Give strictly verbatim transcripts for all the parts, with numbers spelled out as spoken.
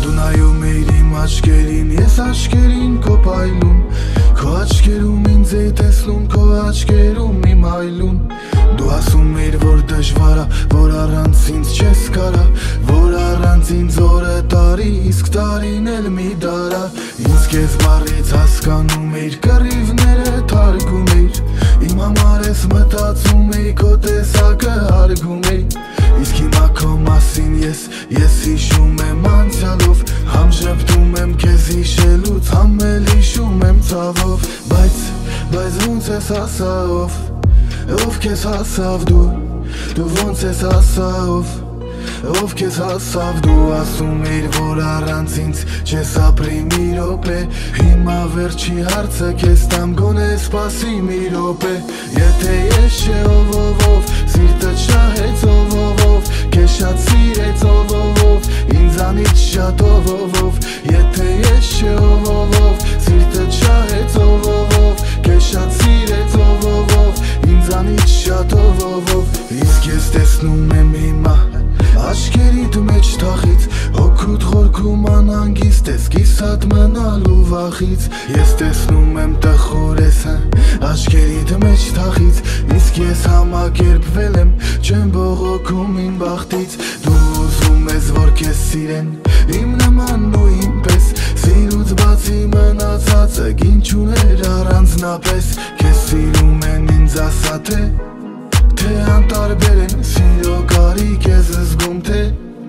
Դու նայում էիր իմ աչքերին, ես աչքերին քո փայլուն, քո աչքերում ինձ էի տեսնում, քո աչքերում իմ այլուն։ Դու ասում էիր, որ դժվար ա, որ առանց ինձ չես կարա, որ առանց ինձ օրը տարի, իսկ տարին էլ մի դար ա։ Ինձ քեզ բառից հասկանում էիր, կռիվները թարգում էիր, իմ համար ես մտածում էի, քո տեսակը հարգում էի։ Իսկ հիմա քո մասին ես, ես հիշում եմ անցյալով, համ շպտում եմ քեզ հիշելուց, համ էլ հիշում եմ ցավով։ Բայց, բայց ոնց ես ասա ով, ով քեզ հասավ դու, դու ոնց ես ասա ով, ով քեզ հասավ դու ասում էիր, որ առանց ինձ չես ապրի մի րոպե, հիմա վերջի հարցը քեզ տամ գոնե սպասի մի րոպե։ Եթե ես չէ ով ով ով, սիրտը շահեց ով ով ով, քեզ շատ սիրեց ով ով ով, ինձանից շատ ով ով ով։ Եթե ես չէ ով ով ով, սիրտը շահեց ով ով ով, քեզ շատ սիրեց ով ով ով, ինձանից շատ ով ով ով։ Իսկ ես տեսնում եմ հիմա աչքերիդ մեջ թախից, հոգուդ խորքում անհանգիստ ես, կիսատ մնալու վախից։ Ես տեսնում եմ տխուր ես աչքերիդ մեջ թախից, իսկ ես համակերպվել եմ, չեմ բողոքում իմ բախտից։ Դու ուզում ես, որ քեզ սիրեն, իմ նման ու իմ պես, սիրուց բացի մնացածը ինչ ուներ առանձնապես։ Քեզ սիրում են ինձ ասա թե, թե անտարբեր են, սիրո կարիք ես զգում թե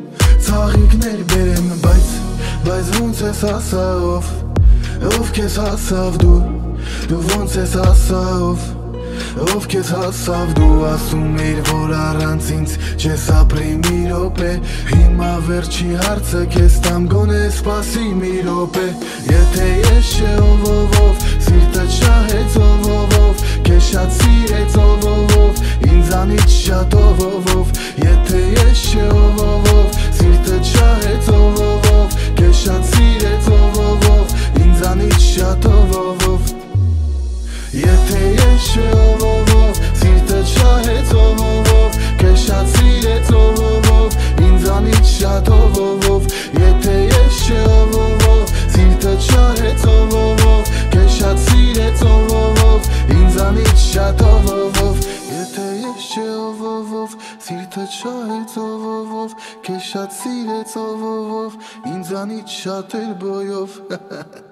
ցաղիկներ բերեմ։ Բայց, բայց ոնց ես ասա ով, ով քեզ հասավ դու, դու ոնց ես ասա ով, ով քեզ հասավ դու ասում էիր, որ առանց ինձ չես ապրի մի րոպե, հիմա վերջի հարցը քեզ տամ գոնե սպասի մի րոպե։ Եթե ես չէ ով ով ով, սիրտը շահեց ով ով ով, քեզ շատ սիրեց ով ով ով, ինձանից շատ ով ով ով։ Եթե ես չէ ով ով ով, սիրտը շահեց ով ով ով, քեզ շատ սիրեց ով ով ով, ինձանից շատ ով ով ով։ Եթե ես չէ ով ով ով, սիրտը շահեց ով ով ով, քեզ շատ սիրեց ով ով ով, ինձանից շատ ով ով ով։ Եթե ես չէ ով ով ով, սիրտը շահեց ով ով ով, քեզ շատ սիրեց ով ով ով, ինձանից շատ ով ով ով։ Եթե ես չէ ով ով ով, սիրտը շահեց ով ով ով, քեզ շատ սիրեց ով ով ով, ինձանից շատ էլ բոյով։